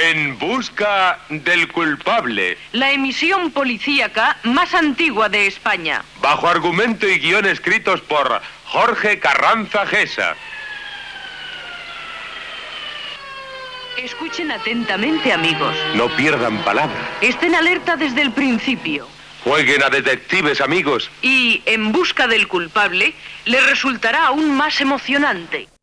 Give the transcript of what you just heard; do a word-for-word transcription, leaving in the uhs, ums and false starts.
En busca del culpable. La emisión policíaca más antigua de España. Bajo argumento y guión escritos por Jorge Carranza Gesa. Escuchen atentamente, amigos. No pierdan palabra. Estén alerta desde el principio. Jueguen a detectives, amigos. Y En busca del culpable les resultará aún más emocionante.